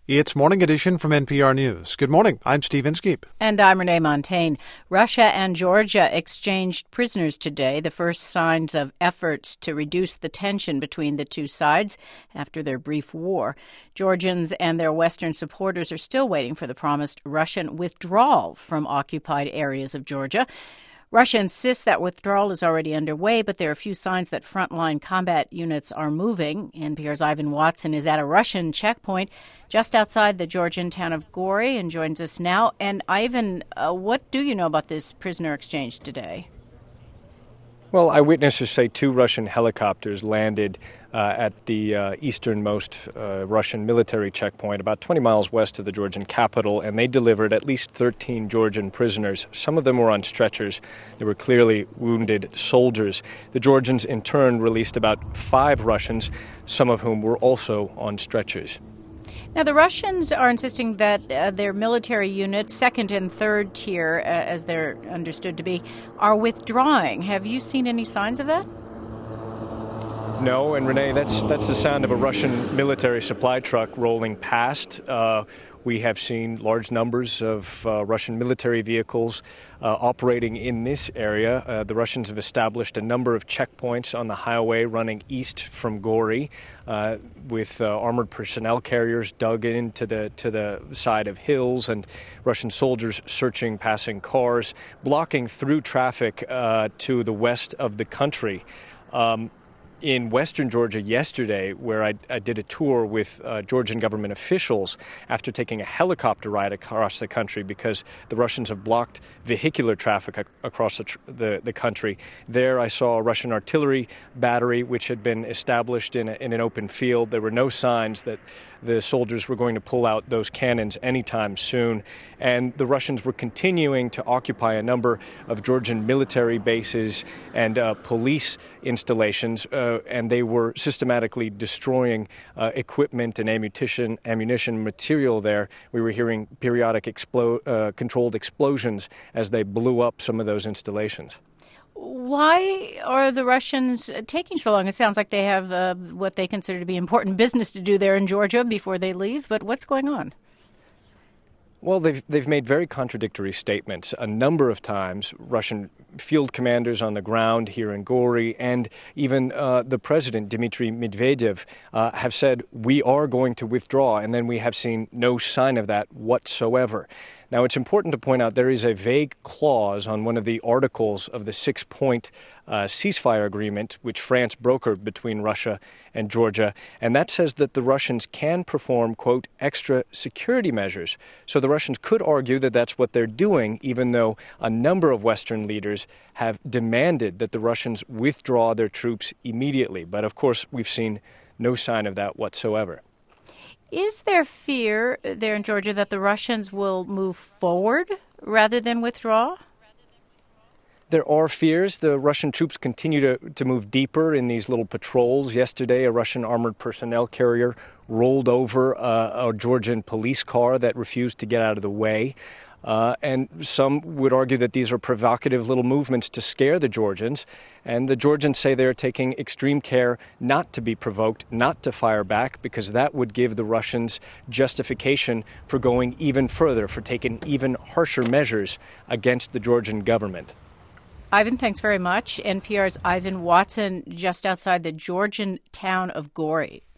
It's Morning Edition from NPR News. Good morning. I'm Steve Inskeep. And I'm Renee Montagne. Russia and Georgia exchanged prisoners today, the first signs of efforts to reduce the tension between the two sides after their brief war. Georgians and their Western supporters are still waiting for the promised Russian withdrawal from occupied areas of Georgia. Russia insists that withdrawal is already underway, but there are a few signs that frontline combat units are moving. NPR's Ivan Watson is at a Russian checkpoint just outside the Georgian town of Gori and joins us now. And Ivan, what do you know about this prisoner exchange today? Well, eyewitnesses say two Russian helicopters landed at the easternmost Russian military checkpoint about 20 miles west of the Georgian capital, and they delivered at least 13 Georgian prisoners. Some of them were on stretchers. They were clearly wounded soldiers. The Georgians, in turn, released about 5 Russians, some of whom were also on stretchers. Now, the Russians are insisting that their military units, second and third tier, as they're understood to be, are withdrawing. Have you seen any signs of that? No, and Renee, that's the sound of a Russian military supply truck rolling past. We have seen large numbers of Russian military vehicles operating in this area. The Russians have established a number of checkpoints on the highway running east from Gori, with armored personnel carriers dug into the side of hills and Russian soldiers searching passing cars, blocking through traffic to the west of the country. In western Georgia yesterday, where I did a tour with Georgian government officials after taking a helicopter ride across the country because the Russians have blocked vehicular traffic across the country. There I saw a Russian artillery battery which had been established in an open field. There were no signs that the soldiers were going to pull out those cannons anytime soon. And the Russians were continuing to occupy a number of Georgian military bases and police installations, and they were systematically destroying equipment and ammunition material there. We were hearing periodic controlled explosions as they blew up some of those installations. Why are the Russians taking so long? It sounds like they have what they consider to be important business to do there in Georgia before they leave, but what's going on? Well, they've made very contradictory statements. A number of times, Russian field commanders on the ground here in Gori and even the president, Dmitry Medvedev, have said, we are going to withdraw, and then we have seen no sign of that whatsoever. Now, it's important to point out there is a vague clause on one of the articles of the 6-point ceasefire agreement, which France brokered between Russia and Georgia, and that says that the Russians can perform, quote, extra security measures. So the Russians could argue that that's what they're doing, even though a number of Western leaders have demanded that the Russians withdraw their troops immediately. But, of course, we've seen no sign of that whatsoever. Is there fear there in Georgia that the Russians will move forward rather than withdraw? There are fears. The Russian troops continue to move deeper in these little patrols. Yesterday, a Russian armored personnel carrier rolled over a Georgian police car that refused to get out of the way. And some would argue that these are provocative little movements to scare the Georgians. And the Georgians say they're taking extreme care not to be provoked, not to fire back, because that would give the Russians justification for going even further, for taking even harsher measures against the Georgian government. Ivan, thanks very much. NPR's Ivan Watson just outside the Georgian town of Gori.